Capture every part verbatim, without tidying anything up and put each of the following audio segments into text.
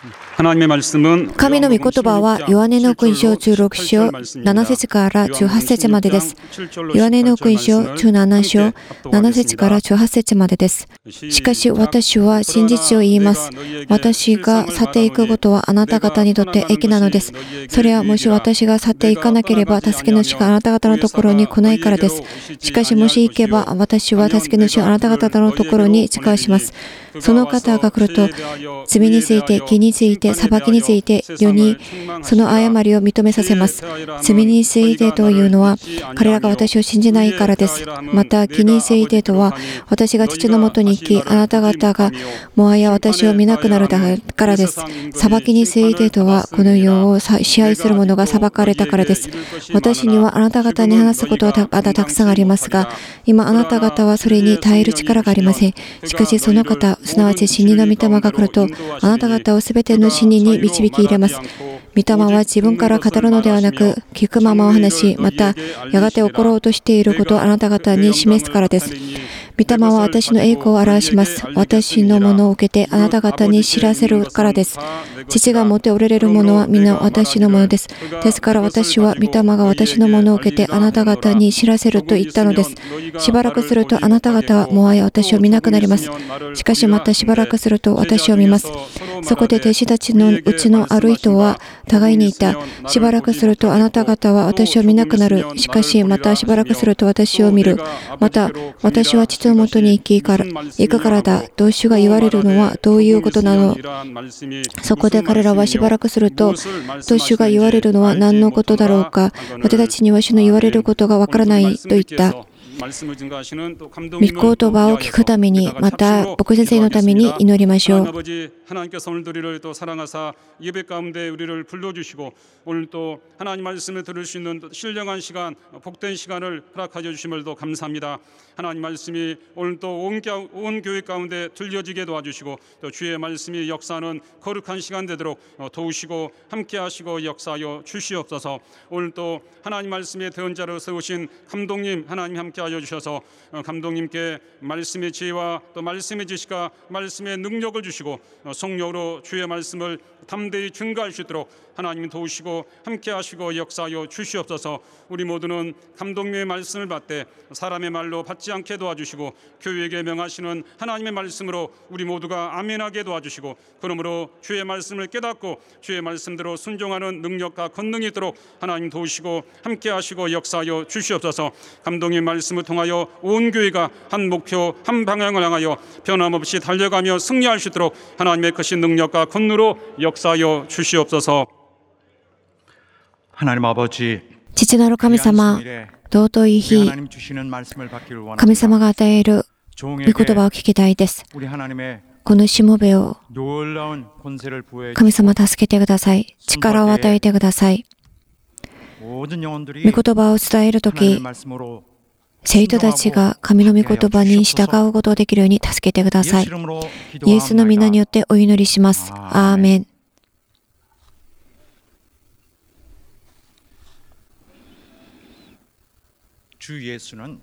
神の御言葉はヨハネの福音書じゅうろく章なな節からじゅうはち節までです。ヨハネの福音書じゅうなな章なな節からじゅうはち節までです。しかし私は真実を言います。私が去っていくことはあなた方にとって益なのです。それはもし私が去っていかなければ助け主があなた方のところに来ないからです。しかしもし行けば私は助け主をあなた方のところに近します。その方が来ると罪について、義について、裁きについて世にその誤りを認めさせます。罪についてというのは彼らが私を信じないからです。また義についてとは私が父のもとに行きあなた方がもはや私を見なくなるからです。裁きについてとはこの世を支配する者が裁かれたからです。私にはあなた方に話すことはまだたくさんありますが今あなた方はそれに耐える力がありません。しかしその方すなわち真理の御霊が来るとあなた方をすべての真理に導き入れます。御霊は自分から語るのではなく聞くままお話し、またやがて起ころうとしていることをあなた方に示すからです。御霊は私の栄光を表します。私のものを受けてあなた方に知らせるからです。父が持っておられるものは皆私のものです。ですから私は御霊が私のものを受けてあなた方に知らせると言ったのです。しばらくするとあなた方はもはや私を見なくなります。しかしまたしばらくすると私を見ます。そこで弟子たちのうちのある人は互いに言った。しばらくするとあなた方は私を見なくなる。しかしまたしばらくすると私を見る。また私は父のもとに行きから行くからだ。と主が言われるのはどういうことなの。そこで彼らはしばらくすると、と主が言われるのは何のことだろうか。私たちには主の言われることがわからないと言った。御言葉を聞くために、また僕先生のために祈りましょう。 하나님 말씀이 오늘도 온, 온 교회 가운데 들려지게 도와주시고 또 주의 말씀이 역사하는 거룩한 시간 되도록 도우시고 함께 하시고 역사하여 주시옵소서. 오늘도 하나님 말씀의 대언자로 세우신 감독님 하나님 함께 하여 주셔서 감독님께 말씀의 지혜와 또 말씀의 지식과 말씀의 능력을 주시고 성령으로 주의 말씀을 담대히 증거할 수 있도록 하나님이 도우시고 함께 하시고 역사하여 주시옵소서. 우리 모두는 감독님의 말씀을 받되 사람의 말로 받지 않게 도와주시고 교회에게 명하시는 하나님의 말씀으로 우리 모두가 아멘하게 도와주시고 그러므로 주의 말씀을 깨닫고 주의 말씀대로 순종하는 능력과 권능이 있도록 하나님 도우시고 함께 하시고 역사하여 주시옵소서. 감독님의 말씀을 통하여 온 교회가 한 목표 한 방향을 향하여 변함없이 달려가며 승리할 수 있도록 하나님의 크신 능력과 권능으로 역사하여 주시옵소서. 하나님 아버지, 父なる神様、尊い日、神様が与える御言葉を聞きたいです。このしもべを神様助けてください。力を与えてください。御言葉を伝えるとき、生徒たちが神の御言葉に従うことができるように助けてください。イエスの皆によってお祈りします。アーメン。 주 예수는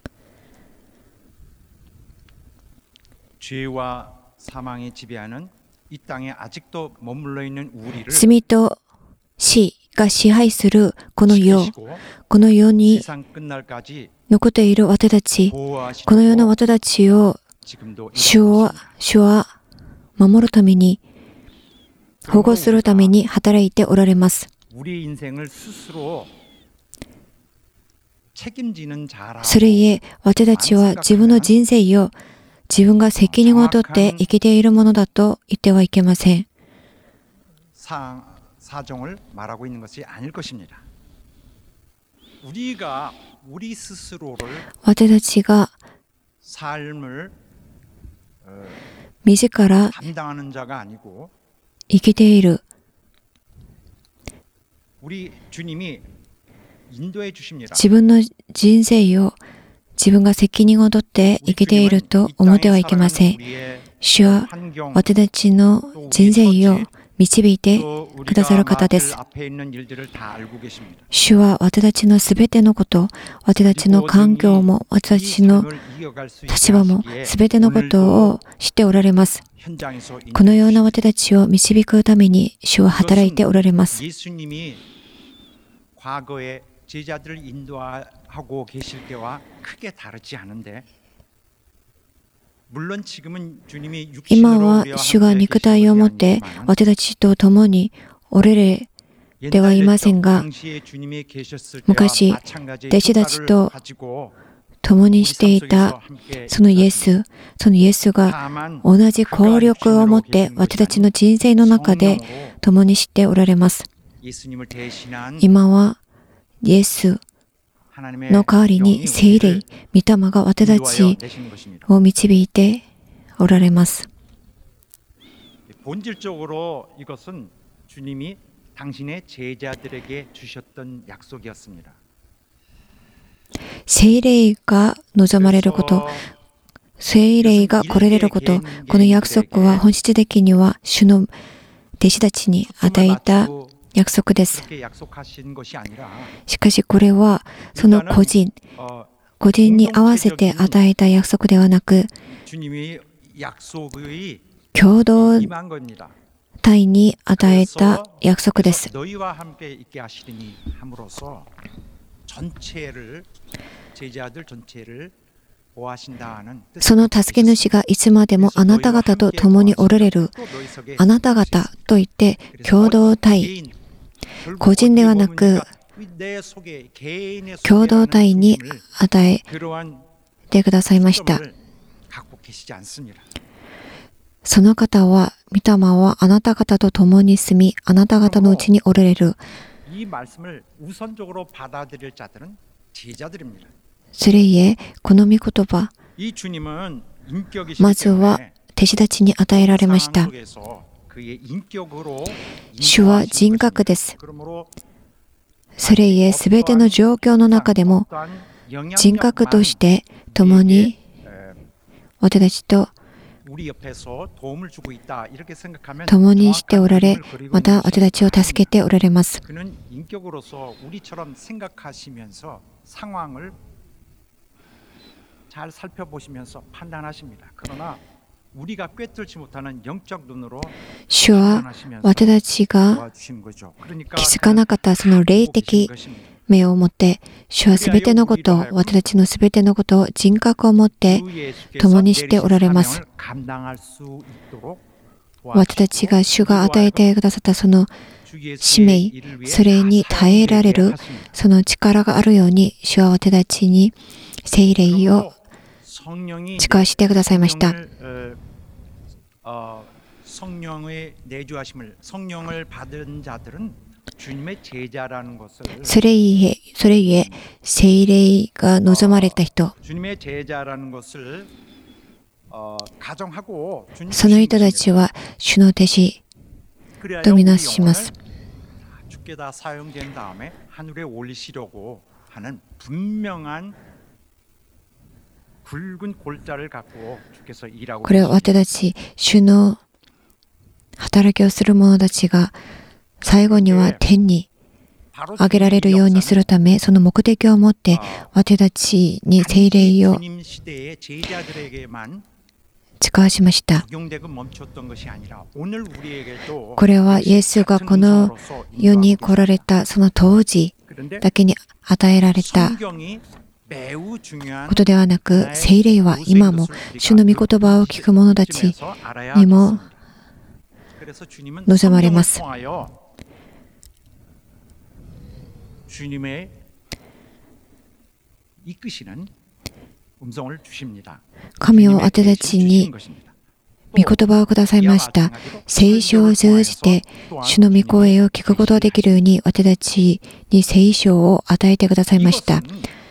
죄와 사망이 지배하는 이 땅에 아직도 머물러 있는 우리를 罪と死が支配するこの世、この世に残っている私たち、この世の私たちを主は、主は守るために、保護するために働いておられます。それゆえ、私たちは自分の人生を自分が責任を取って生きているものだと言ってはいけません。 사정을 말하고 있는 것이 아닐 것입니다. 우리가 우리 스스로를 삶을 감당하는 자가 아니고 우리 주님이 인도해 주십니다. 自分の人生を自分が責任を取って生きていると思ってはいけません。主は私たちの人生を導いてくださる方です。主は私たちのすべてのこと、私たちの環境も、私たちの立場も、すべてのことを知っておられます。このような私たちを導くために、主は働いておられます。今は主が肉体を持って私たちと共におられではいませんが、昔弟子たちと共にしていたそのイエス、そのイエスが同じ効力を持って私たちの人生の中で共にしておられます。今はイエスの代わりに聖霊、御霊が私たちを導いておられます。 본질적으로 이것은 주님이 당신의 제자들에게 주셨던 약속이었습니다. 聖霊が望まれること、聖霊が来られること、この約束は本質的には主の弟子たちに与えた約束です。しかしこれはその個人、個人に合わせて与えた約束ではなく、共同体に与えた約束です。その助け主がいつまでもあなた方と共におられる。あなた方といって共同体、個人ではなく共同体に与えてくださいました。その方は、御霊はあなた方と共に住み、あなた方のうちにおられる。それゆえ、この御言葉、まずは弟子たちに与えられました。主は人格です。それゆえ、すべての状況の中でも、人格として共に私たちと共にしておられ、また私たちを助けておられます。主は私たちが気づかなかったその霊的目を持って、主はすべてのこと、私たちのすべてのことを人格を持って共にしておられます。私たちが主が与えてくださったその使命、それに耐えられるその力があるように、主は私たちに聖霊を使わしてくださいました。それゆえ、それゆえ、聖霊が望まれた人、その人たちは主の弟子とみなします。これは私たち、主の働きをする者たちが最後には天に上げられるようにするため、その目的を持って私たちに聖霊を使わしました。これはイエスがこの世に来られたその当時だけに与えられたことではなく、聖霊は今も主の御言葉を聞く者たちにも望まれます。神を私たちに御言葉をくださいました。聖書を通じて主の御声を聞くことができるように、私たちに聖書を与えてくださいました。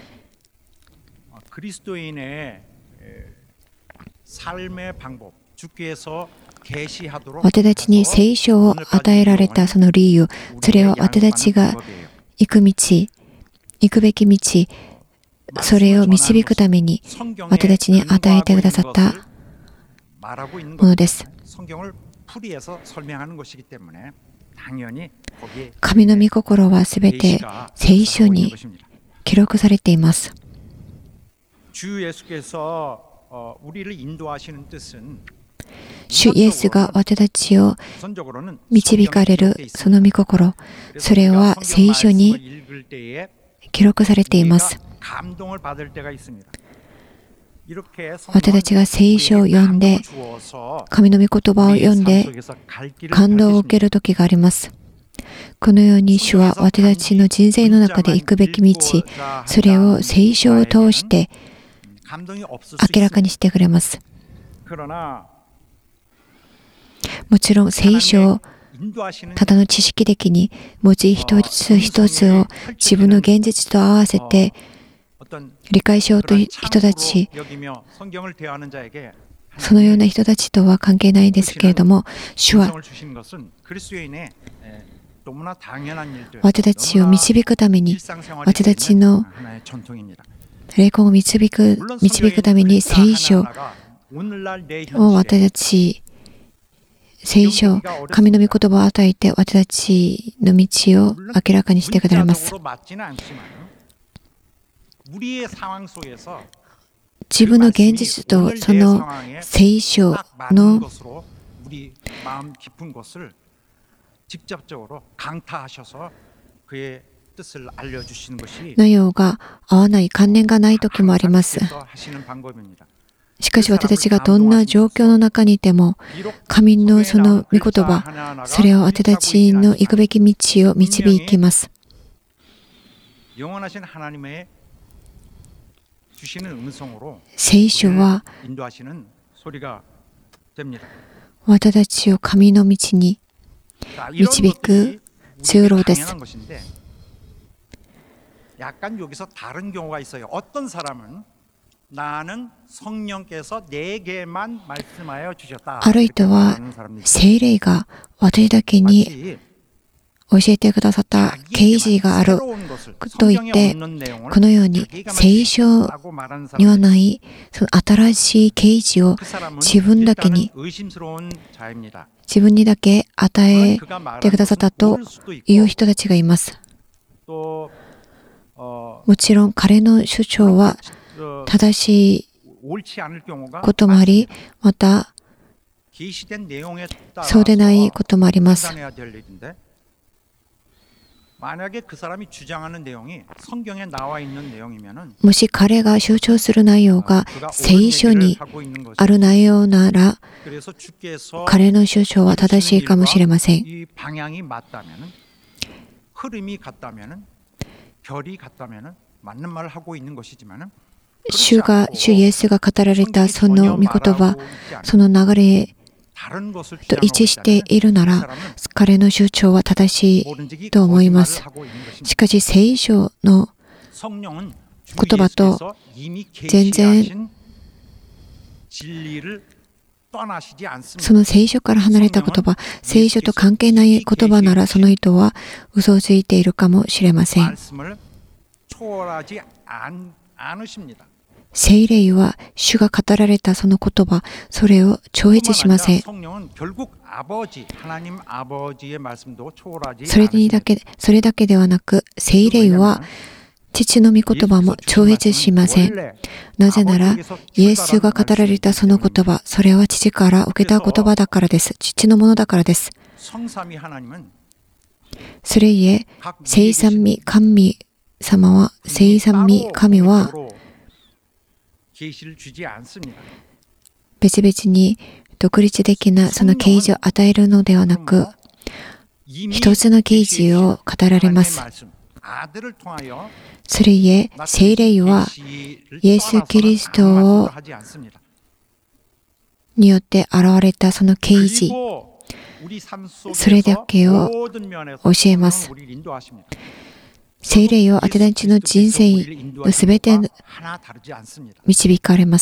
私たちに聖書を与えられたその理由、それは私たちが行く道、行くべき道、それを導くために私たちに与えてくださったものです。 神の御心はすべて聖書に記録されています。主イエスが私たちを導かれるその御心、それは聖書に記録されています。私たちが聖書を読んで、神の御言葉を読んで感動を受ける時があります。このように主は私たちの人生の中で行くべき道、それを聖書を通して明らかにしてくれます。もちろん聖書をただの知識的に文字一つ一つを自分の現実と合わせて理解しようという人たち、そのような人たちとは関係ないですけれども、主は私たちを導くために、私たちの霊魂を導く、導くために聖書を私たち、聖書、神の御言葉を与えて私たちの道を明らかにしてくださいます。自分の現実とその聖書の内容が合わない、関連がない時もあります。しかし私たちがどんな状況の中にいても、神のその御言葉、それを私たちの行くべき道を導きます。聖書は私たちを神の道に導く通路です。ある人は聖霊が私だけに教えてくださった啓示があると言って、このように聖書にはないその新しい啓示を自分だけに、自分にだけ与えてくださったという人たちがいます。もちろん彼の主張は正しいこともあり、またそうでないこともあります。もし彼が主張する内容が聖書にある内容なら、彼の主張は正しいかもしれません。主が、主イエスが語られたその御言葉、その流れと一致しているなら、彼の主張は正しいと思います。しかし聖書の言葉と全然その聖書から離れた言葉、聖書と関係ない言葉なら、その人は嘘をついているかもしれません。聖霊は主が語られたその言葉、それを超越しません。それだけ、それだけではなく、聖霊は父の御言葉も超越しません。なぜなら、イエスが語られたその言葉、それは父から受けた言葉だからです。父のものだからです。それゆえ、聖三位神様は、聖三位神は、別々に独立的なその啓示を与えるのではなく、一つの啓示を語られます。それゆえ、聖霊はイエス・キリストをによって現れたその啓示、それだけを教えます。聖霊を私たちの人生のすべて導かれます。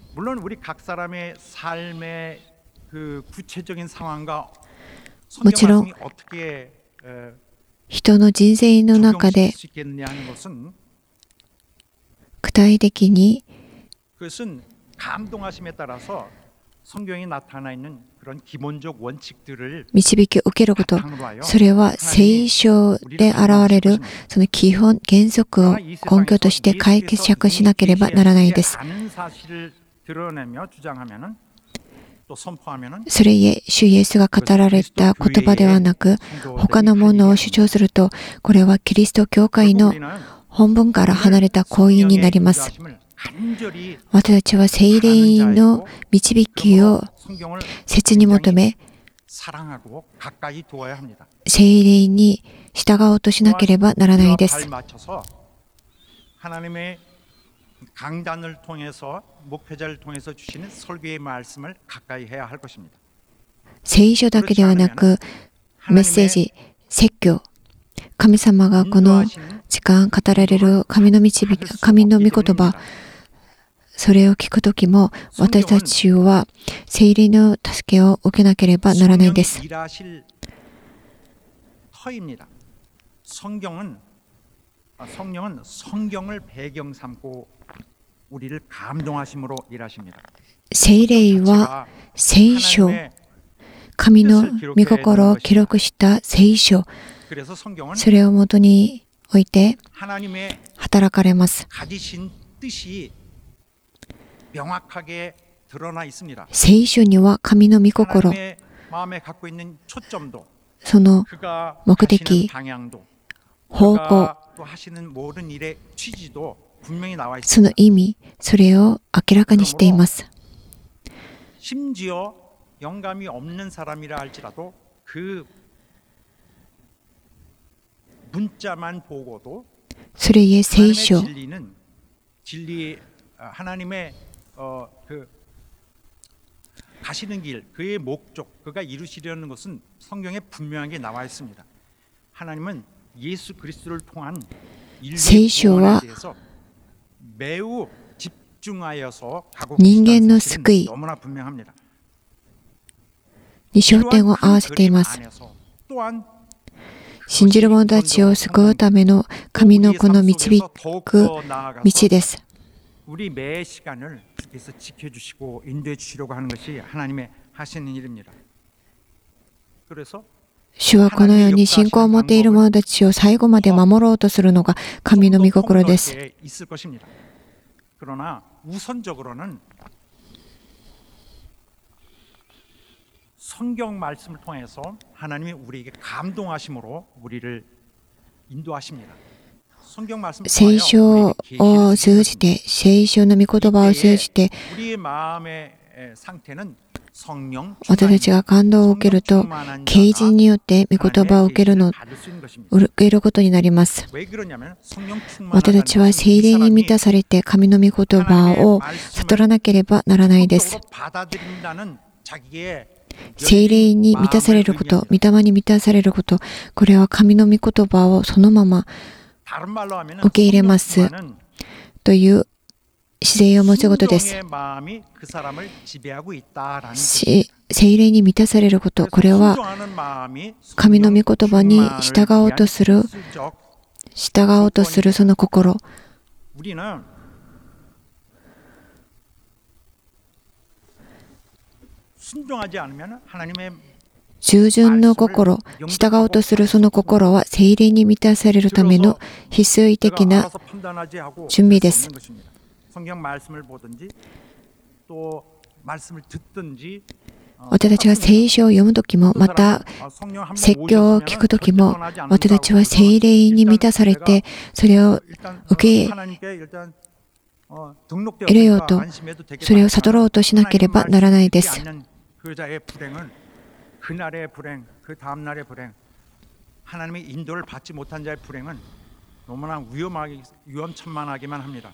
もちろん、人の人生の中で具体的に導きを受けること、それは聖書で現れるその基本原則を根拠として解釈しなければならないです。それゆえ、主イエスが語られた言葉ではなく、他のものを主張すると、これはキリスト教会の本文から離れた行為になります。私たちは聖霊の導きを切に求め、聖霊に従おうとしなければならないです。聖書だけではなく、メッセージ、説教、神様がこの時間語られる神の導き、神の御言葉、それを聞くときも私たちは聖霊の助けを受けなければならないです。聖霊は聖書、神の御心を記録した聖書、それをもとに置いて働かれます。聖書には神の御心、その目的、方向、その意味、それを明らかにしています。それゆえ聖書、 가시는 길, 그의 목적, 그가 이루시려는 것은 성경에 분명하게 나와 있습니다. 하나님은 예수 그리스도를 통한 인류의 구원에 대해서 매우 집중하여서 가고 계시다는 사실은 너무나 분명합니다. に焦点を合わせています。信じる者たちを救うための神の子の導く道です。 우리 매 시간을 주께서 지켜주시고 인도해 주시려고 하는 것이 하나님의 하시는 일입니다. 그래서 主はこのように信仰を持っている者たちを最後まで守ろうとするのが神の御心です。 그러나 우선적으로는 성경 말씀을 통해서 하나님이 우리에게 감동하심으로 우리를 인도하십니다. 聖書を通じて、聖書の御言葉を通じて、私たちが感動を受けると、啓示によって御言葉を受けるの、受けることになります。私たちは聖霊に満たされて、神の御言葉を悟らなければならないです。聖霊に満たされること、御霊に満たされること、これは神の御言葉をそのまま受け入れますという姿勢を持つことです。聖霊に満たされること、これは神の御言葉に従おうとする、従おうとするその心。従順の心、従おうとするその心は聖霊に満たされるための必須的な準備です。私たちが聖書を読むときも、また説教を聞くときも、私たちは聖霊に満たされて、それを受け入れようと、それを悟ろうとしなければならないです。 그날의 불행, 그 다음 날의 불행, 하나님의 인도를 받지 못한 자의 불행은 너무나 위험하게, 위험천만하기만 합니다.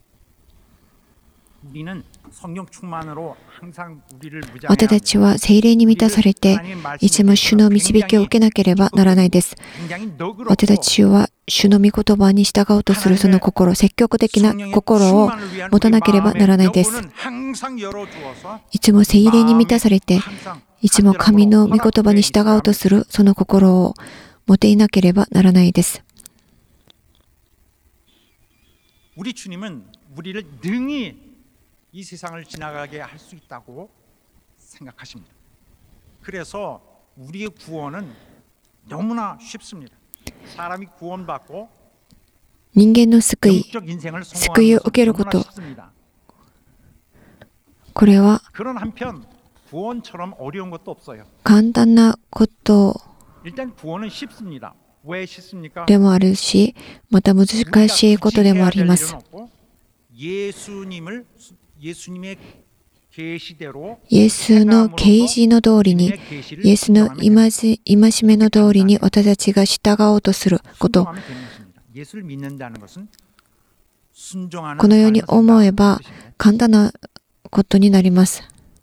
우리는 성령 충만으로 항상 우리를 무장해야 합니다. 私たちは聖霊に満たされて、いつも主の導きを受けなければならないです。私たちは主の御言葉に従おうとするその心、積極的な心を持たなければならないです。いつも聖霊に満たされて、いつも神の御言葉に従おうとするその心を持っていなければならないです。 우리 주님은 우리를 능히 이 세상을 지나가게 할 수 있다고 생각하십니다. 그래서 우리의 구원은 너무나 쉽습니다. 사람이 구원받고 人間の救い、 영적 인생을 救いを 성공하는 受ける 것은 こと 너무나 쉽습니다. これは 그런 한편 구원처럼 어려운 것도 없어요. 簡単なこと 일단 구원은 쉽습니다. 왜 쉽습니까? でもあるし、また難しいことでもあります。 예수님을 예수님의 계시대로 イエスの啓示の通りに、イエスの戒めの通りに私たちが従おうとすること、 예수를 믿는다는 것은 순종하는 このように思えば簡単なことになります。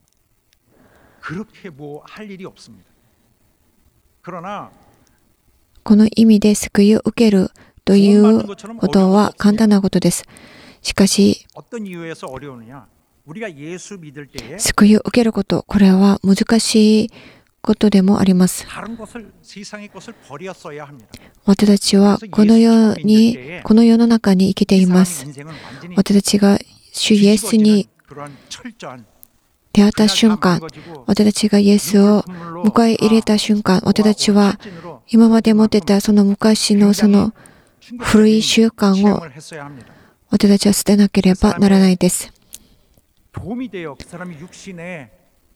그렇게 뭐 할 일이 없습니다. 그러나 この意味で救いを受けるということは簡単なことです。しかし、 어떤 이유에서 어려우느냐? 우리가 예수 믿을 때에 救いを受けること、これは難しいことでもあります。 다른 것을 세상의 것을 버렸어야 합니다. 私たちはこの世に、この世の中に生きています。 인생은 완전히 私たちが主イエスに 그런 철저한 出会った瞬間、私たちがイエスを迎え入れた瞬間、私たちは今まで持ってたその昔のその古い習慣を 체험을 했어야 합니다. 私たちは捨てなければならないです。 도움이 돼요. 그 사람이 육신의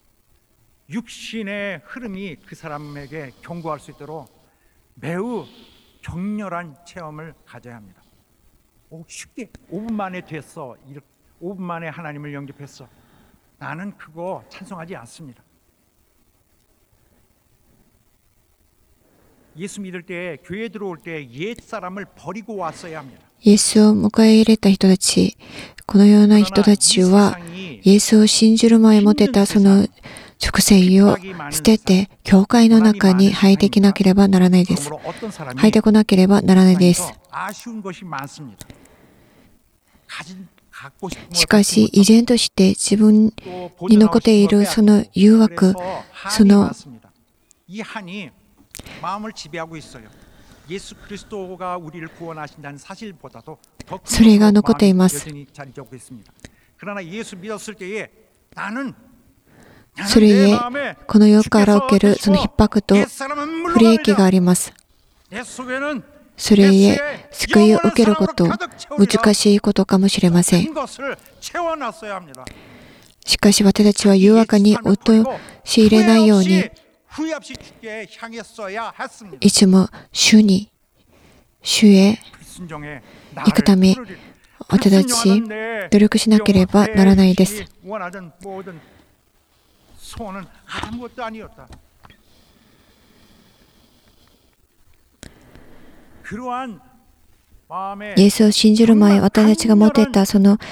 육신의 흐름이 그 사람에게 경고할 수 있도록 매우 격렬한 체험을 가져야 합니다. 오, 쉽게 오 분 만에 됐어. 오 분 만에 하나님을 영접했어. 나는 그거 찬성하지 않습니다. 예수 믿을 때 교회 들어올 때 옛 사람을 버리고 왔어야 합니다. イエスを迎え入れた人たち、このような人たちはイエスを信じる前持てたその属性を捨てて教会の中に入ってきなければならないです。入ってこなければならないです。 しかし依然として自分に残っているその誘惑、その それが残っています。それゆえ、この世から受けるその逼迫と不利益があります。それゆえ、救いを受けること、難しいことかもしれません。しかし私たちは誘惑に陥れないように、いつも主に、主へ行くため、私たち努力しなければならないです。 イエスを信じる前、私たちが持っていたその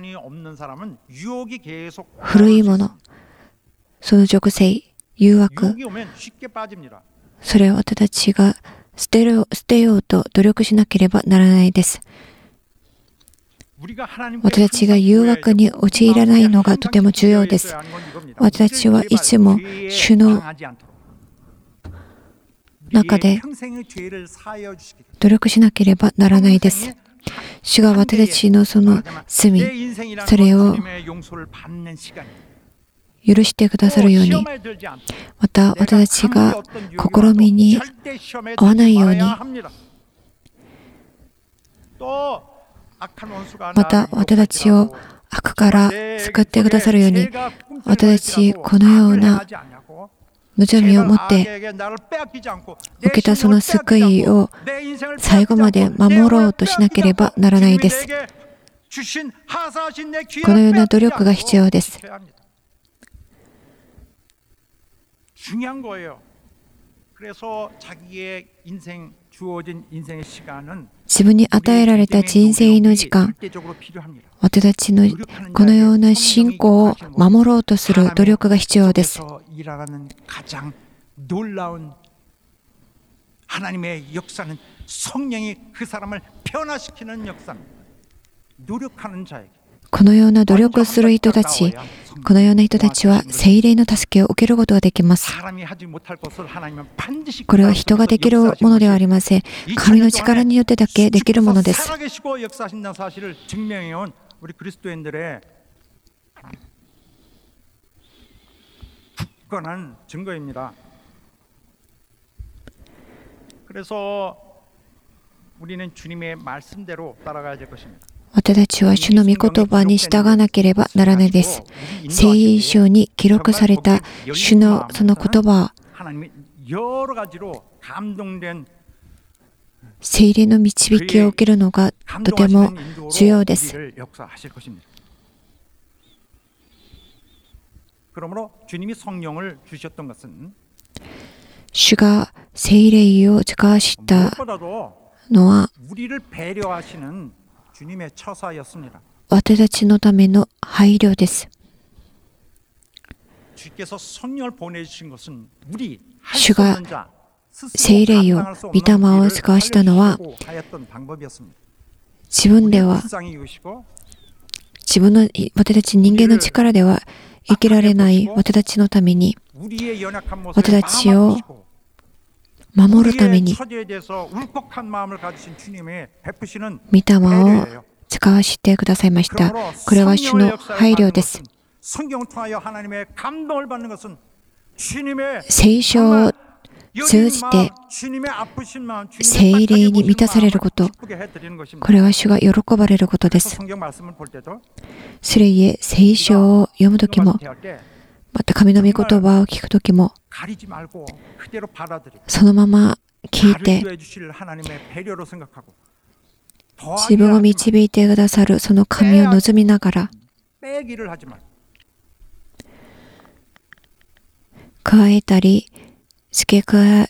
古いもの、その属性、誘惑、それを私たちが捨てる、捨てようと努力しなければならないです。私たちが誘惑に陥らないのがとても重要です。私たちはいつも主の中で努力しなければならないです。主が私たちのその罪、それを許してくださるように、また私たちが試みに合わないように、また私たちを悪から救ってくださるように、私たちこのような望みを持って受けたその救いを最後まで守ろうとしなければならないです。このような努力が必要です。自分に与えられた人生の時間、私たちのこのような信仰を守ろうとする努力が必要です。 하나님의 역사는 성령이 그 사람을 변화시키는 역사입니다. 노력하는 자에게 このような努力をする人たち、このような人たちは聖霊の助けを受けることができます。これは人ができるものではありません。神の力によってだけできるものです。 굳건한 증거입니다. 그래서 우리는 주님의 말씀대로 따라가야 될 것입니다. 私たちは主の御言葉に従わなければならないです。聖書に記録された主のその言葉、聖霊の導きを受けるのがとても重要です。主が聖霊を使わしたのは私たちのための配慮です。主が聖霊を、御霊を使わしたのは、自分では、自分の、私たち人間の力では生きられない私たちのために、私たちを守るために、御霊を使わせてくださいました。これは主の配慮です。聖書を通じて聖霊に満たされること、これは主が喜ばれることです。それゆえ、聖書を読むときも、また神の御言葉を聞くときも、そのまま聞いて、自分を導いてくださるその神を望みながら、加えたり、付け加え、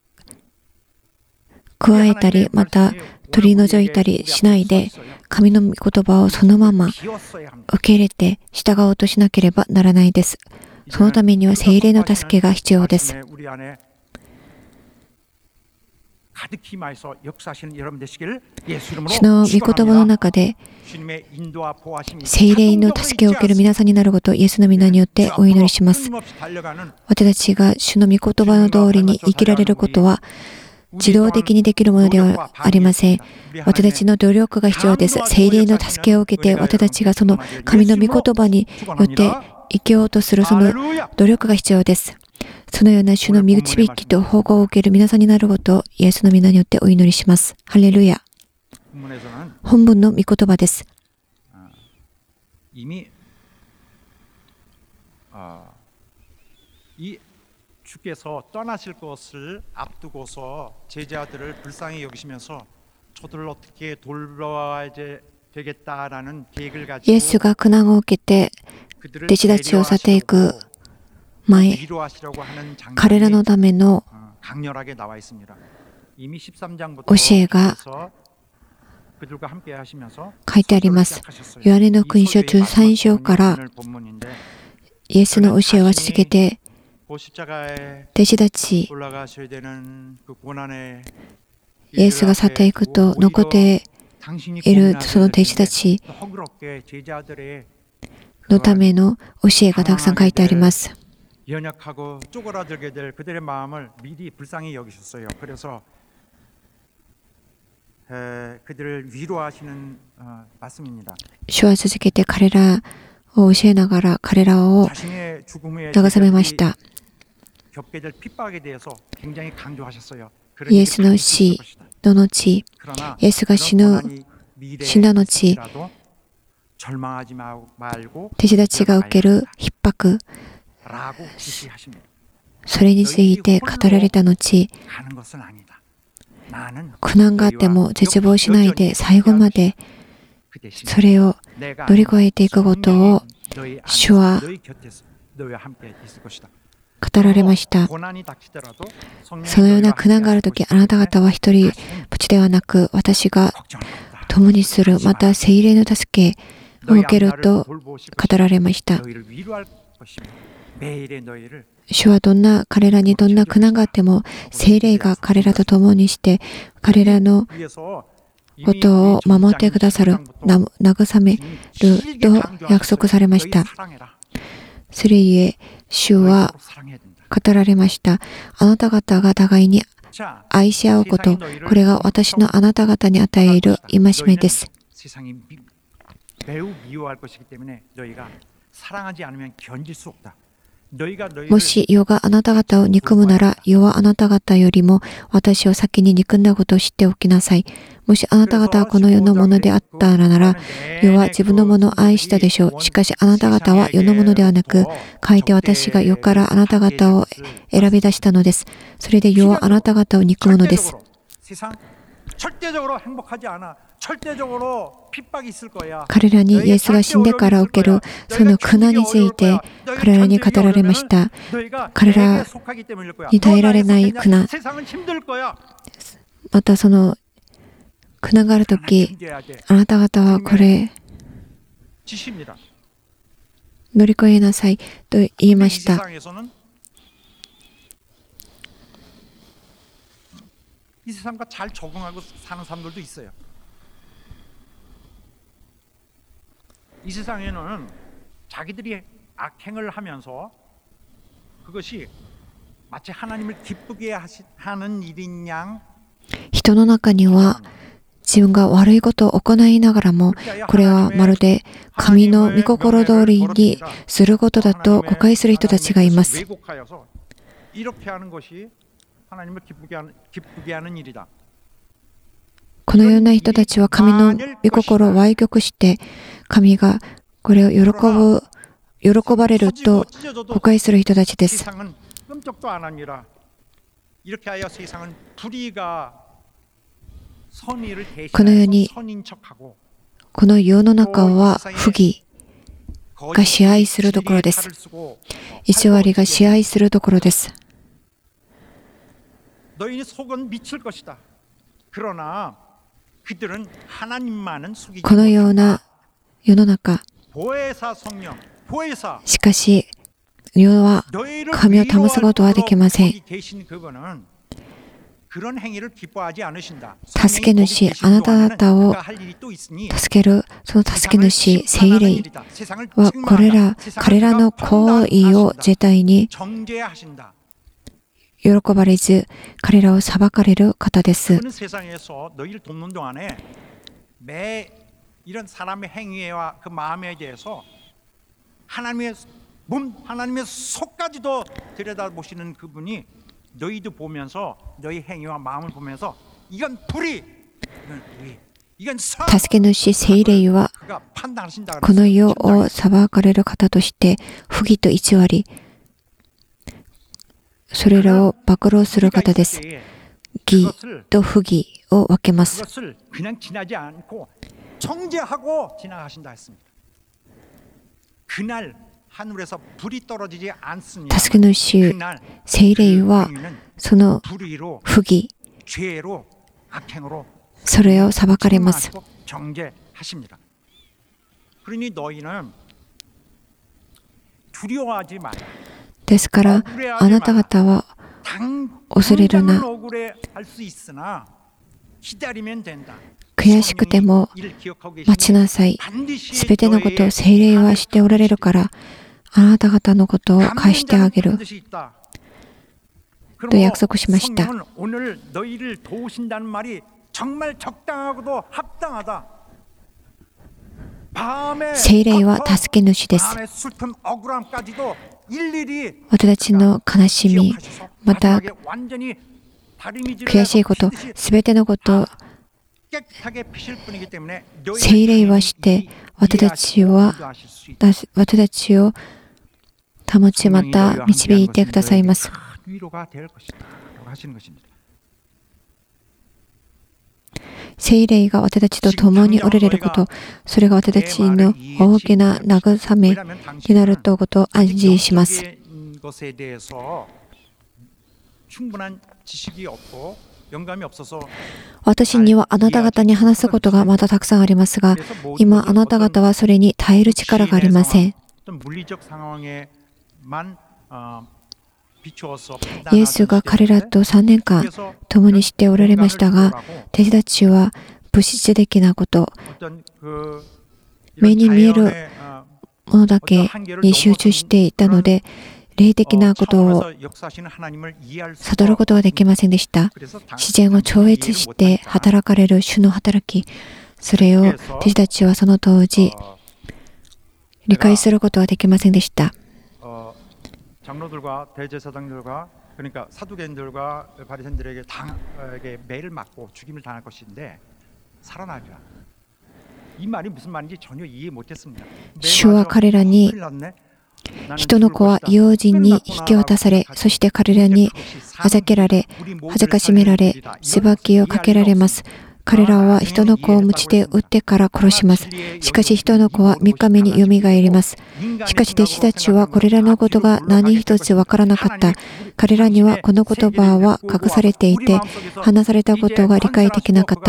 加えたり、また取り除いたりしないで、神の御言葉をそのまま受け入れて従おうとしなければならないです。そのためには聖霊の助けが必要です。主の御言葉の中で聖霊の助けを受ける皆さんになることをイエスの皆によってお祈りします。私たちが主の御言葉の通りに生きられることは自動的にできるものではありません。私たちの努力が必要です。聖霊の助けを受けて私たちがその神の御言葉によって生きようとするその努力が必要です。そのような主の導きと保護を受ける皆さんになることをイエスの皆によってお祈りします。ハレルヤ。本文の御言葉です。イエスが苦難を受けて弟子たちを去っていく前、彼らのための教えが書いてあります。ヨハネの福音書じゅうさん章からイエスの教えを続けて弟子たち、イエスが去っていくと残っているその弟子たちのための教えがたくさん書いてあります。 연약하고 쪼그라들게 될 그들의 마음을 미리 불쌍히 여기셨어요. 그래서 에, 그들을 위로하시는 어, 말씀입니다. 主は続けて彼らを教えながら彼らを慰めました。イエスの死の後、イエスが死ぬ死んだ後、弟子たちが受ける逼迫、それについて語られた後、苦難があっても絶望しないで最後までそれを乗り越えていくことを主は語られました。そのような苦難があるとき、あなた方は一人ぼっちではなく、私が共にする、また聖霊の助けを受けると語られました。主はどんな彼らにどんな苦難があっても聖霊が彼らと共にして彼らのことを守ってくださる、慰めると約束されました。それゆえ主は語られました。あなた方が互いに愛し合うこと、これが私のあなた方に与える戒めです。 もし世があなた方を憎むなら、世はあなた方よりも私を先に憎んだことを知っておきなさい。もしあなた方はこの世のものであったなら、世は自分のものを愛したでしょう。しかしあなた方は世のものではなく、かえって私が世からあなた方を選び出したのです。それで世はあなた方を憎むのです。彼らにイエスが死んでから受けるその苦難について彼らに語られました。彼らに耐えられない苦難、またその苦難があるとき、あなた方はこれ乗り越えなさいと言いました。 이 세상과 잘 적응하고 사는 사람들도 있어요. 이 세상에는 자기들이 악행을 하면서 그것이 마치 하나님을 기쁘게 하는 일인 양 人の中には自分が悪いことを行いながらも、これはまるで神の御心通りにすることだと誤解する人たちがいます。このような人たちは神の御心を歪曲して、神がこれを喜ぶ、喜ばれると誤解する人たちです。このように、この世の中は不義が支配するところです。偽りが支配するところです。このような世の中、しかし世は神を保つことはできません。助け主、あなた方を助けるその助け主、聖霊はこれら彼らの行為を絶対に喜ばれず、彼らを裁かれる方です。助け主聖霊はこの世を裁かれる方として、不義と偽り、それらを暴露する方です。義と不義を分けます。助け主聖霊はその不義、それを裁かれます。ですから、あなた方は恐れるな。悔しくても待ちなさい。すべてのことを聖霊はしておられるから、あなた方のことを返してあげると約束しました。聖霊は助け主です。私たちの悲しみ、また悔しいこと、すべてのことを聖霊はして、私たちは私たちを保ち、また導いてくださいます。聖霊が私たちと共におられること、それが私たちの大きな慰めになるということを安心します。私にはあなた方に話すことがまだたくさんありますが、今あなた方はそれに耐える力がありません。イエスが彼らとさんねんかん共にしておられましたが、弟子たちは物質的なこと、目に見えるものだけに集中していたので、霊的なことを悟ることができませんでした。自然を超越して働かれる主の働き、それを弟子たちはその当時理解することができませんでした。 장로들과 대제사장들과 그러니까 사두개인들과 바리새인들에게 당에게 매를 맞고 죽임을 당할 것인데 살아나리라. 이 말이 무슨 말인지 전혀 이해 못했습니다. 主は彼らに、人の子は異邦人に引き渡され、そして彼らにはじけられ、はじかしめられ、裁きをかけられます。彼らは人の子を鞭で打ってから殺します。しかし人の子は三日目によみがえります。しかし弟子たちはこれらのことが何一つわからなかった。彼らにはこの言葉は隠されていて、話されたことが理解できなかった。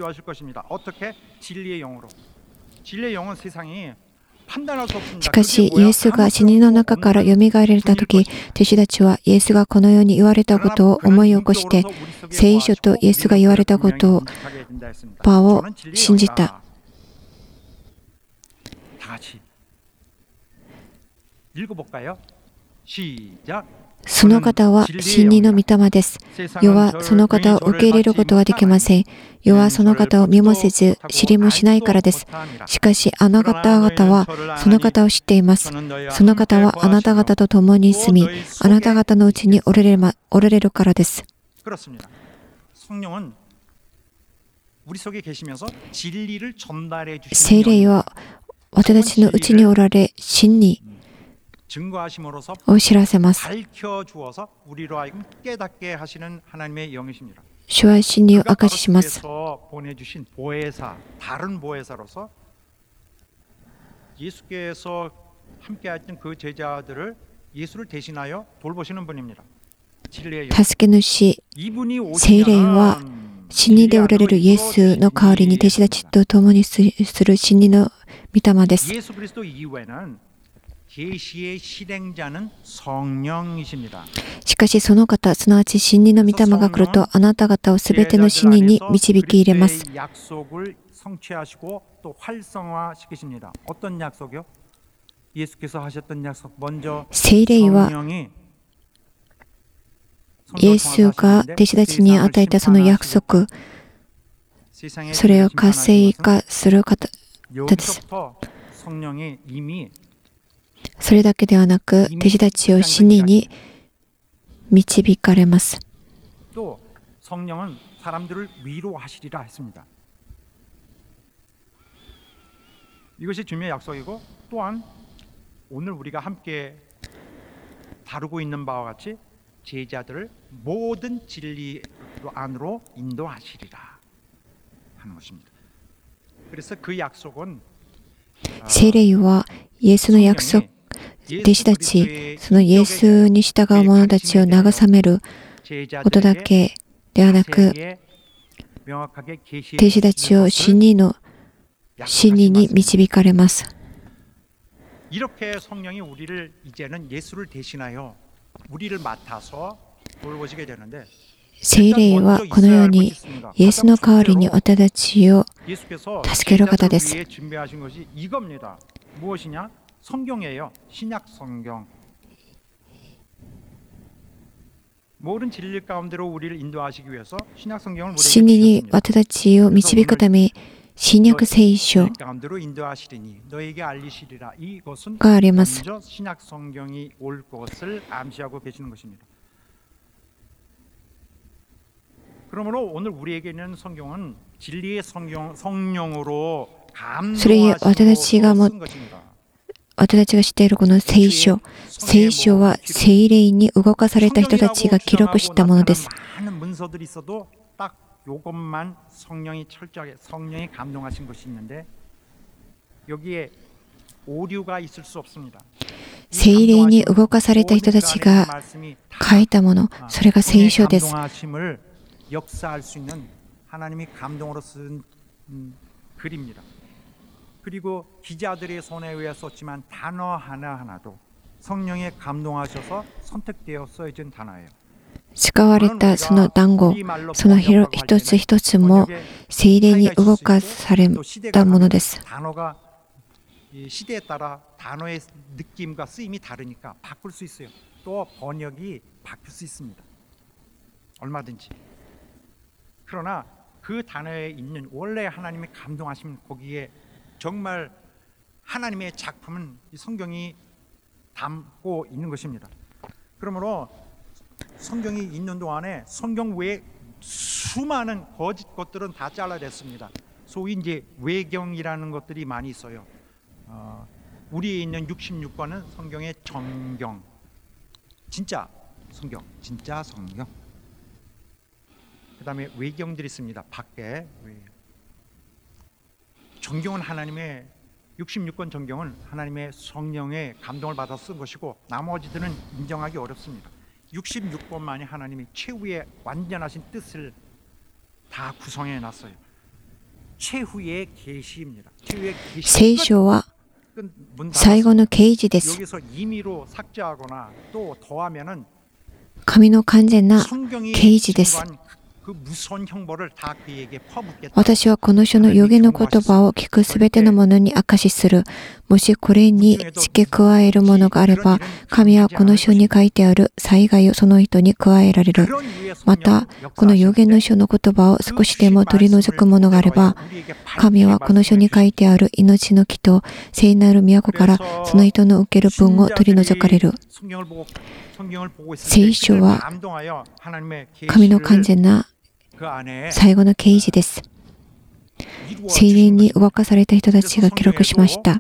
しかし、イエスが死人の中からよみがえられたとき、弟子たちはイエスがこのように言われたことを思い起こして、聖書とイエスが言われたことを、場を信じた。その方は真理の御霊です。世はその方を受け入れることはできません。世はその方を見もせず、知りもしないからです。しかし、あなた方はその方を知っています。その方はあなた方と共に住み、あなた方のうちにおられま、おられるからです。聖霊は私たちのうちにおられ、真理を知らせます。主は真理を明かしします。助け主、聖霊は真理でおられるイエスの代わりに弟子たちと共にする真理の御霊です。しかしその方、すなわち真理の御霊が来ると、あなた方をすべての真理に導き入れます。聖霊はイエスが弟子たちに与えたその約束、それを活性化する方です。それだけではなく、弟子たちを真理に導かれます。 이것이 주님의 약속이고 또한 오늘 우리가 함께 다루고 있는 바와 같이 제자들을 모든 진리 안으로 인도하시리라 하는 것입니다. 그래서 그 약속은 聖霊はイエスの約束、弟子たち、そのイエスに従う者たちを慰めることだけではなく、弟子たちを真理の真理に導かれます。 이렇게 성령이 우리를 이제는 예수를 대신하여 우리를 맡아서 돌보시게 되는데, 聖霊はこのようにイエスの代わりに私たちを助ける方です。 무엇이냐? 성경이에요. 신약 성경. 모든 진리 가운데로 우리를 인도하시기 위해서 신약 성경을 真理に私たちを導くため、新約聖書があります。 신약 성경이 올 것을 암시하고 계시는 것입니다. 그러므로 오늘 우리에게는 성경은 진리의 성경, 성령으로 それゆえ私たちがも私たちが知っているこの聖書、聖書は聖霊に動かされた人たちが記録したものです。 이것만 성령이 철저하게 성령이 감동하신 것이 있는데 여기에 오류가 있을 수 없습니다. 聖霊に動かされた人たちが書いたもの、それが聖書です。 역사할 수 있는 하나님이 감동으로 쓴 음, 글입니다. 그리고 기자들의 손에 의해 썼지만 단어 하나하나도 성령에 감동하셔서 선택되어 써진 단어예요. 使われたその単語、その一つ一つも聖霊に動かされたものです。 단어가 시대에 따라 단어의 느낌과 쓰임이 다르니까 바꿀 수 있어요. 또 번역이 바뀔 수 있습니다. 얼마든지. 그러나 그 단어에 있는 원래 하나님의 감동하시면 거기에 정말 하나님의 작품은 이 성경이 담고 있는 것입니다. 그러므로 성경이 있는 동안에 성경 외에 수많은 거짓 것들은 다 잘라냈습니다. 소위 이제 외경이라는 것들이 많이 있어요. 어, 우리에 있는 육십육 권은 성경의 정경, 진짜 성경, 진짜 성경. 그 다음에 외경들이 있습니다. 밖에. 정경은 하나님의, 육십육 권 정경은 하나님의 성령의 감동을 받아 쓴 것이고 나머지들은 인정하기 어렵습니다. 육십육 권만이 하나님이 최후의 완전하신 뜻을 다 구성해 놨어요. 최후의 계시입니다. 최후의 계시. 聖書は最後の啓示です。 여기서 임의로 삭제하거나 또 더하면은 神の完全な 성경이 啓示です。 그 무서운 형벌을 다 그에게 퍼붓겠다. 私はこの書の預言の言葉を聞くすべてのものに証しする。もしこれに付け加えるものがあれば、神はこの書に書いてある災害をその人に加えられる。また、この預言の書の言葉を少しでも取り除くものがあれば、神はこの書に書いてある命の木と聖なる都からその人の受ける分を取り除かれる。聖書は神の完全な最後の啓示です。聖霊に動かされた人たちが記録しました。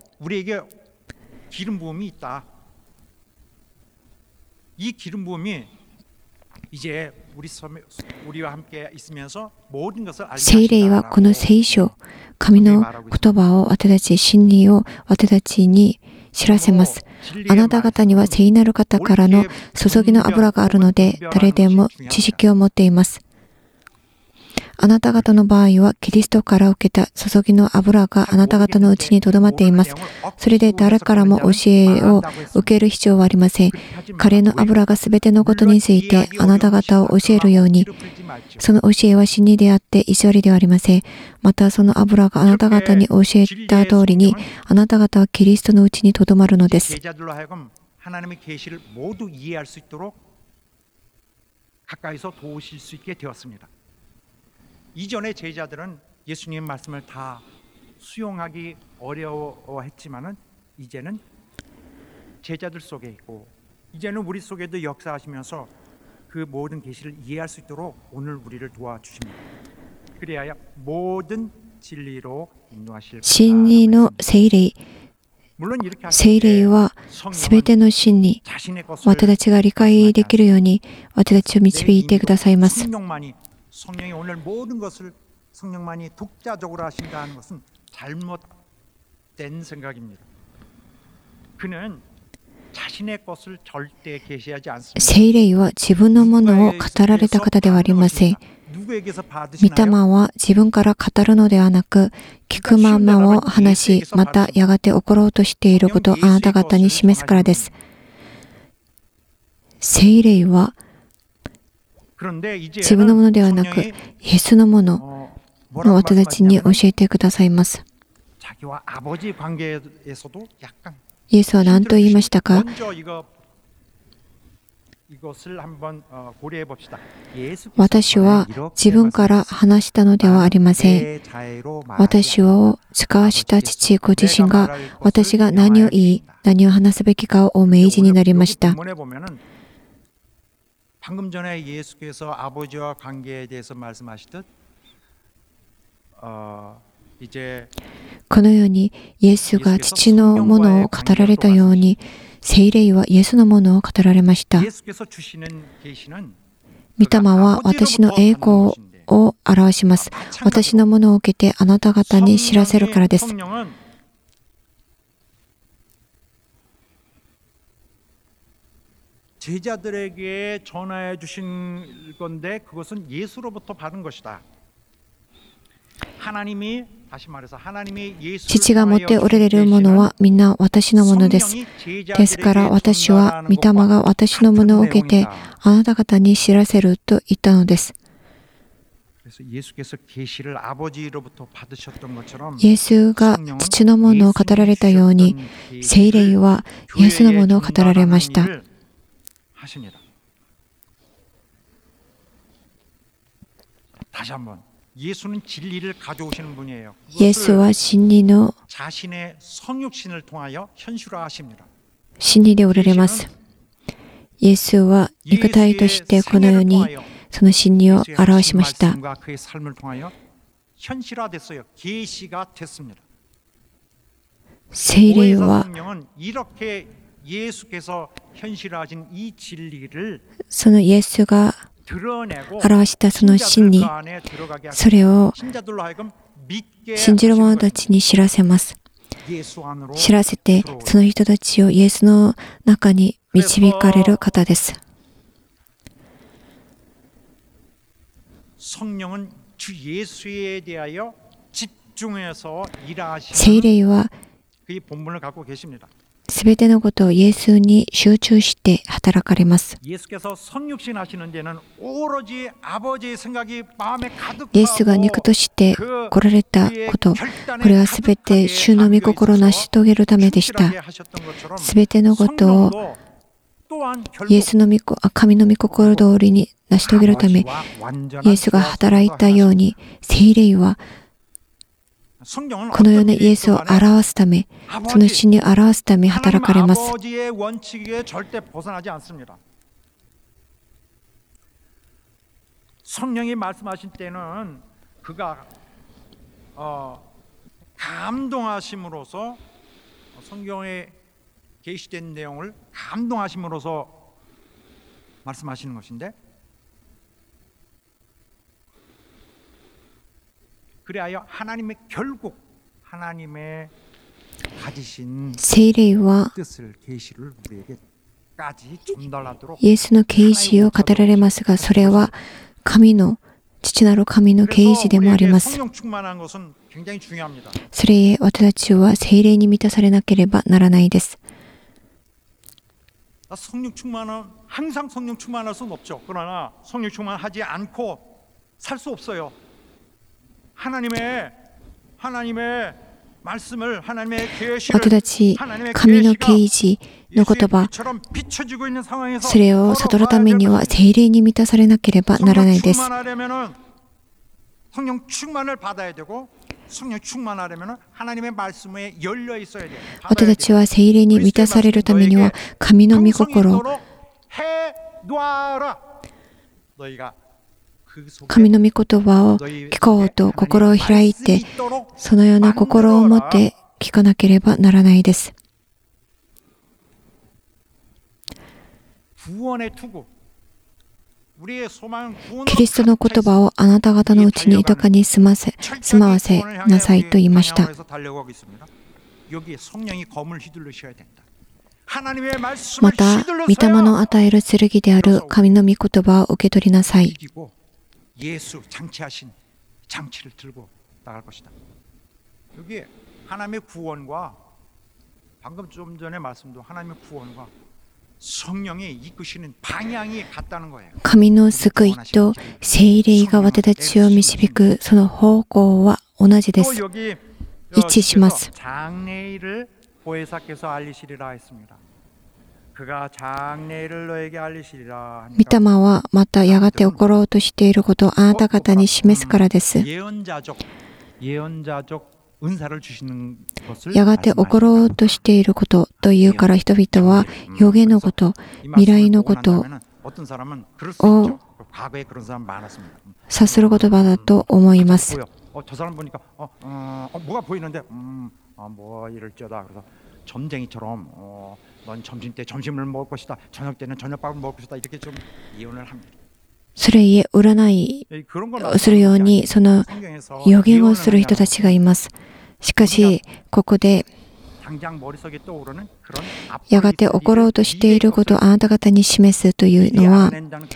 聖霊はこの聖書、神の言葉を私たち、真理を私たちに知らせます。あなた方には聖なる方からの注ぎの油があるので、誰でも知識を持っています。あなた方の場合はキリストから受けた注ぎの油があなた方のうちにとどまっています。それで誰からも教えを受ける必要はありません。彼の油がすべてのことについてあなた方を教えるように、その教えは真理であって偽りではありません。またその油があなた方に教えた通りに、あなた方はキリストのうちにとどまるのです。 이전의 제자들은 예수님의 말씀을 다 수용하기 어려워했지만은 이제는 제자들 속에 있고 이제는 우리 속에도 역사하시면서 그 모든 계시를 이해할 수 있도록 오늘 우리를 도와주십니다. 그래야 모든 진리로 인도하실 真理の聖霊、聖霊はすべての真理、私たちが理解できるように私たちを導いてくださいます。 성령이 오늘 모든 것을 성령만이 독자적으로 하신다는 것은 잘못된 생각입니다. 그는 자신의 것을 절대 계시하지 않습니다. 聖霊は自分のものを語られた方ではありません。御霊は自分から語るのではなく、聞くままを話し、またやがて起ころうとしていることをあなた方に示すからです。聖霊は自分のものではなく、イエスのものを私たちに教えてくださいます。イエスは何と言いましたか？私は自分から話したのではありません。私を使わした父ご自身が私が何を言い、何を話すべきかをお命じになりました。 방금 전에 예수께서 아버지와 관계에 대해서 말씀하시듯 어, 이제 このようにイエスが父のものを語られたように、聖霊はイエスのものを語られました。御霊は私の栄光を表します。私のものを受けてあなた方に知らせるからです。 제자들에게 전하여 주신 건데 그것은 예수로부터 받은 것이다. 하나님이 다시 말해서 하나님이 예수를 父が持っておられるものはみんな私のものです。ですから私は御霊が私のものを受けてあなた方に知らせると言ったのです。 イエスが父のものを語られたように、聖霊はイエスのものを語られました。 하십니다. 다시 한번 예수는 진리를 가져오시는 분이에요. 예수와 진리의 자신의 성육신을 통하여 현실화하십니다. 真理でおられます。 イエスは肉体としてこの世にその真理を表しました。聖霊はそのイエスが表したその真理、それを信じる者たちに知らせます。知らせて、その人たちをイエスの中に導かれる方です。聖霊はすべてのことをイエスに集中して働かれます。イエスが肉として来られたこと、これはすべて主の御心を成し遂げるためでした。すべてのことをイエスの御神の御心通りに成し遂げるため、イエスが働いたように、聖霊はこのようなイエスを表すため、その真理を表すため働かれます。 성령이 말씀하실 때는 그가 어, 감동하심으로써 성경에 계시된 내용을 감동하심으로써 말씀하시는 것인데, 그래야 하나님의 결국 하나님의 가지신 뜻을 계시를 우리에게까지 전달하도록 イエスの啓示を語られますが、それは神の父なる神の啓示でもあります。それゆえ私たちは聖霊に満たされなければならないです。 성령 충만은 항상 성령 충만할 수는 없죠. 그러나 성령 충만하지 않고 살 수 없어요. 하나님의 하나님의 말씀을 하나님의 계시를 私たち神の啓示の言葉、それを悟るためには聖霊に満たされなければならないです。 성령 충만을 받아야 되고 성령 충만하려면 하나님의 말씀에 열려 있어야 돼요. 私たちは聖霊に満たされるためには神の御心、神の御言葉を聞こうと心を開いて、そのような心を持って聞かなければならないです。キリストの言葉をあなた方のうちに豊かに住ませ、住まわせなさいと言いました。また、御霊の与える剣である神の御言葉を受け取りなさい。 예수 장치하신 장치를 들고 나갈 것이다. 여기 하나님의 구원과 방금 좀 전에 말씀도 하나님의 구원과 성령이 이끄시는 방향이 같다는 거예요. 神の救いと聖霊が私たちを導くその方向は同じです。一致します。 장래일을 보혜사께서 알리시리라 했습니다. 御霊はまたやがて起ころうとしていることをあなた方に示すからです。やがて起ころうとしていることというから人々は予言のこと、未来のことを察する言葉だと思います。それゆえ占いをするようにその予言をする人たちがいます。しかしここでやがて起ころうとしていることをあなた方に示すというのは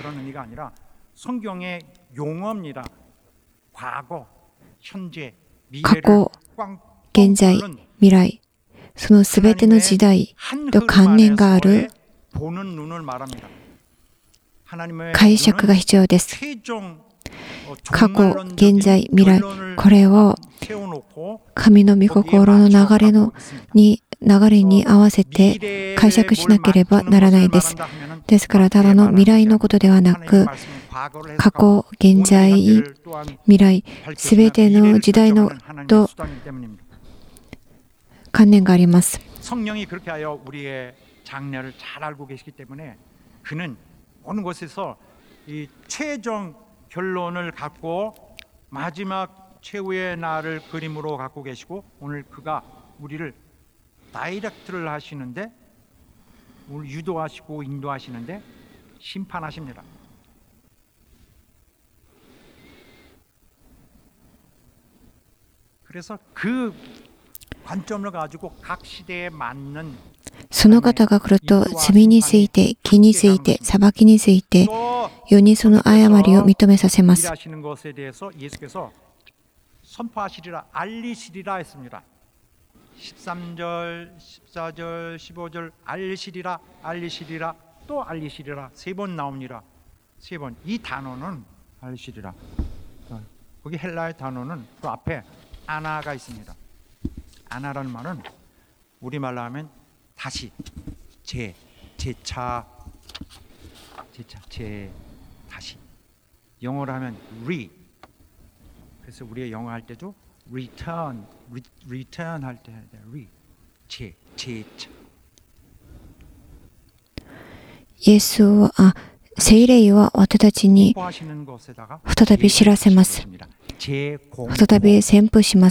過去、現在、未来そのすべての時代と関連がある解釈が必要です。過去、現在、未来、これを神の御心の流れのに流れに合わせて解釈しなければならないです。ですからただの未来のことではなく、過去、現在、未来、すべての時代のと関連があります。 그는 어느 곳에서 이 최종 결론을 갖고 마지막 최후의 날을 그림으로 갖고 계시고 오늘 그가 우리를 다이렉트를 하시는데 우리 유도하시고 인도하시는데 심판하십니다. 그래서 그 관점을 가지고 각 시대에 맞는 その方が来ると罪について、義について、裁きについて、世にその誤りを認めさせます。 일하시는 것에 대해서 예수께서 선포하시리라 알리시리라 했습니다. 십삼 절, 십사 절, 십오 절 알리시리라 알리시리라 또 알리시리라 세 번 나옵니다. 세 번. 이 단어는 알리시리라. 거기 헬라의 단어는 그 앞에 아나가 있습니다. 아나라는 말은 우리말로 하면 다시, 재, 재차, 재차, 재, 다시. 영어로 하면 re. 그래서 우리가 영어 할 때도 return, re, return 할 때 re, 재, 재차. イエスは、あ、聖霊は私たちに再び知らせます。再び宣布します。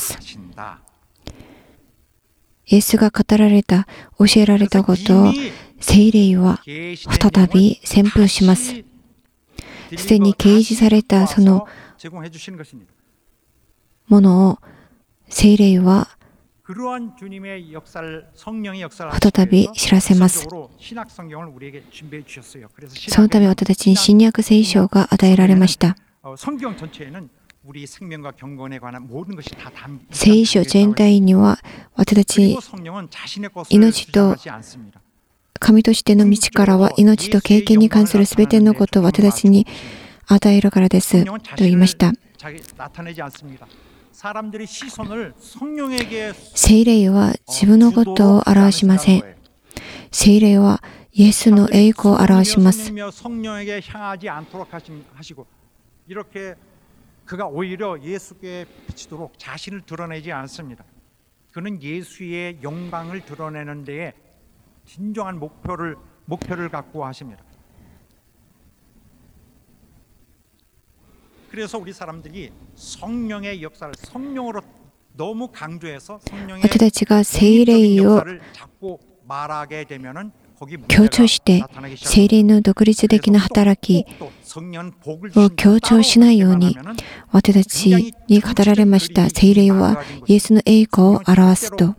イエスが語られた、教えられたことを聖霊は再び宣布します。すでに掲示されたそのものを聖霊は再び知らせます。そのため私たちに新約聖書が与えられました。聖書全体には私たち命と神としての道からは命と経験に関するすべてのことを私たちに与えるからですと言いました。聖霊は自分のことを表しません。聖霊はイエスの栄光を表します。 그가 오히려 예수께 비치도록 자신을 드러내지 않습니다. 그는 예수의 영광을 드러내는 데에 진정한 목표를 목표를 갖고 하십니다. 그래서 우리 사람들이 성령의 역사를 성령으로 너무 강조해서 성령의 역사를 자꾸 말하게 되면은 強調して聖霊の独立的な働きを強調しないように私たちに語られました。聖霊はイエスの栄光を表すと。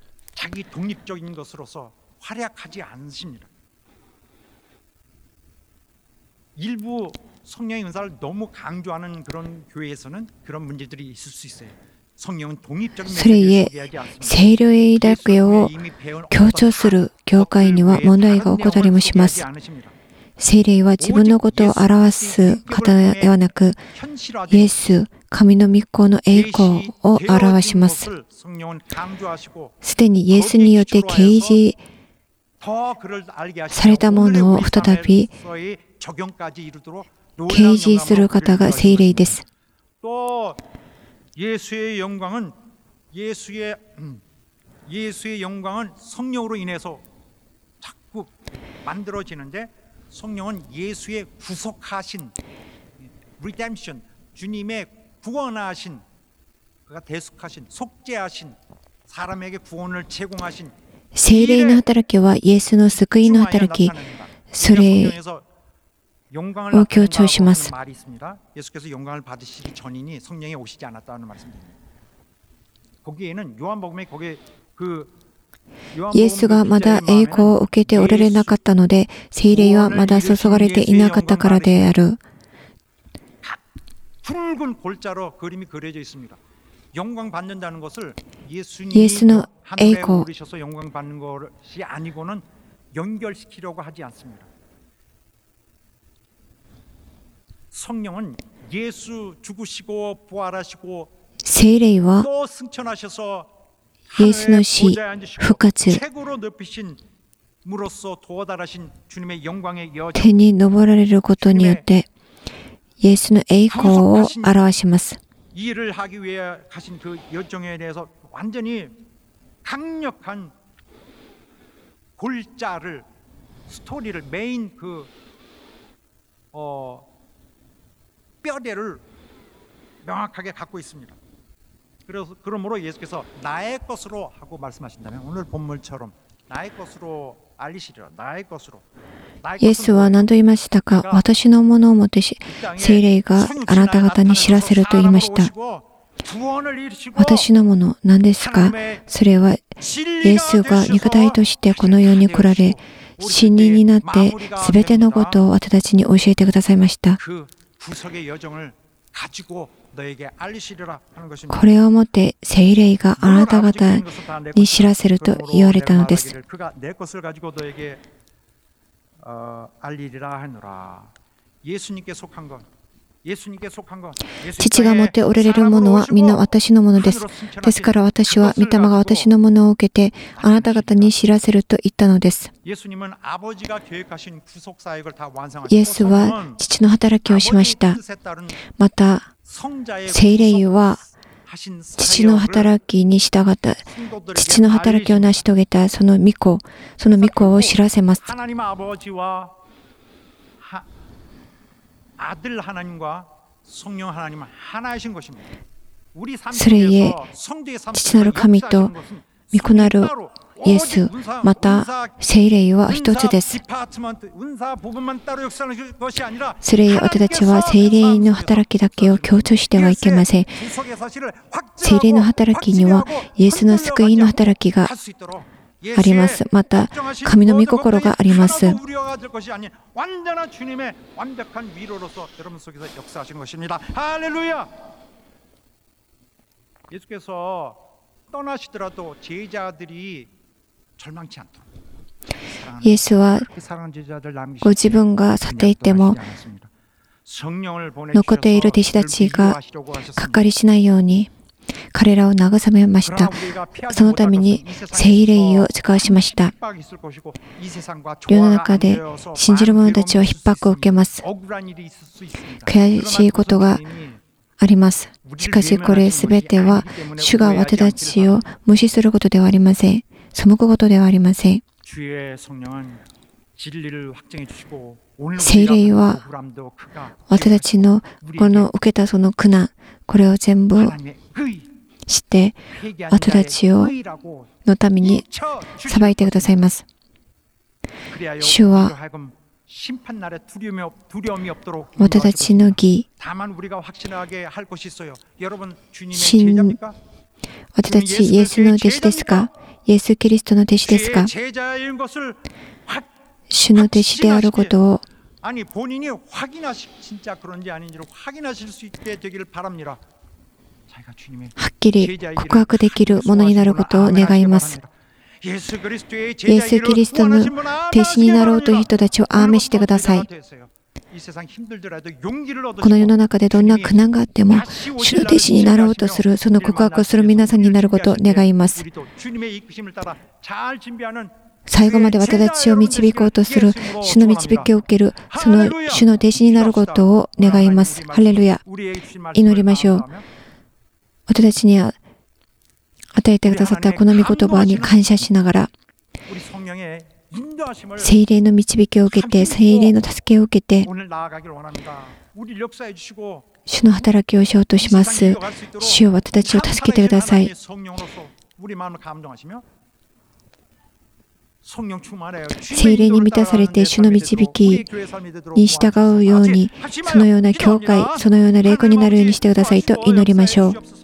일부 성령의 은사를 너무 강조하는 그런 교회에서는 그런 문제들이 있을 수 있어요. それゆえ、聖霊だけを強調する教会には問題が起こったりもします。聖霊は自分のことを表す方ではなく、イエス、神の御子の栄光を表します。すでにイエスによって掲示されたものを再び掲示する方が聖霊です。 예수의 영광은 예수의 음, 예수의 영광은 성령으로 인해서 자꾸 만들어지는데 성령은 예수의 구속하신 redemption 주님의 구원하신 그가 대속하신 속죄하신 사람에게 구원을 제공하신 聖霊の働きはイエスの救いの働き、それを強調します。 예수께서 영광을 받으시기 전이니 성령이 오시지 않았다는 말씀입니다. 거기에는 요한복음에 거기에 그 イエスがまだ栄光を受けておられなかったので、聖霊はまだ注がれていなかったからである。 붉은 골자로 그림이 그려져 있습니다. 영광 받는다는 것을 예수님이 하늘에 오르셔서 영광 받는 것이 아니고는 연결시키려고 하지 않습니다. 성령은 예수 죽으시고 부활하시고 聖霊は 또 승천하셔서 イエスの死、復活、 최고로 높이신 무로서 도달하신 주님의 영광의 여정 天に昇られることによってイエスの栄光を表します。 이 일을 하기 위해 가신 그 여정에 대해서 완전히 강력한 골자를 스토리를 메인 그 어, 뼈대를 명확하게 갖고 있습니다. 그래서 그러므로 예수께서 나의 것으로 하고 말씀하신다면 오늘 본문처럼 나의 것으로 알리시리라. 나의 것으로. イエスは何と言いましたか。私のものをもって聖霊があなた方に知らせると言いました。私のもの何ですか。それはイエスが肉体としてこの世に来られ、真理になってすべてのことを私たちに教えてくださいました。これをもって聖霊があなた方に知らせると言われたのです。父が持っておられるものはみんな私のものです。ですから私は御霊が私のものを受けてあなた方に知らせると言ったのです。イエスは父の働きをしました。また聖霊は父の働きに従った、父の働きを成し遂げたその御子、その御子を知らせます。それゆえ、父なる神と御子なるイエス、また聖霊は一つです。それゆえ私たちは聖霊の働きだけを強調してはいけません。聖霊の働きにはイエスの救いの働きがあります。また神の御心があります。イエスはご自分が去っていっても残っている弟子たちがかかりしないように彼らを慰めました。そのために聖霊を使わしました。世の中で信じる者たちは逼迫を受けます。悔しいことがあります。しかしこれすべては主が私たちを無視することではありません。背くことではありません。聖霊は私たちのこの受けたその苦難、これを全部して私たちをのために裁いてくださいます。主は私たちの義、信私たちイエスの弟子ですか？イエス・キリストの弟子ですか？主の弟子であることをはっきり告白できるものになることを願います。イエス・キリストの弟子になろうという人たちをアーメンしてください。この世の中でどんな苦難があっても主の弟子になろうとする、その告白をする皆さんになることを願います。最後まで私たちを導こうとする主の導きを受ける、その主の弟子になることを願います。ハレルヤ。祈りましょう。私たちに与えてくださったこの御言葉に感謝しながら、聖霊の導きを受けて、聖霊の助けを受けて、主の働きをしようとします。主よ、私たちを助けてください。聖霊に満たされて主の導きに従うように、そのような教会、そのような霊魂になるようにしてくださいと祈りましょう。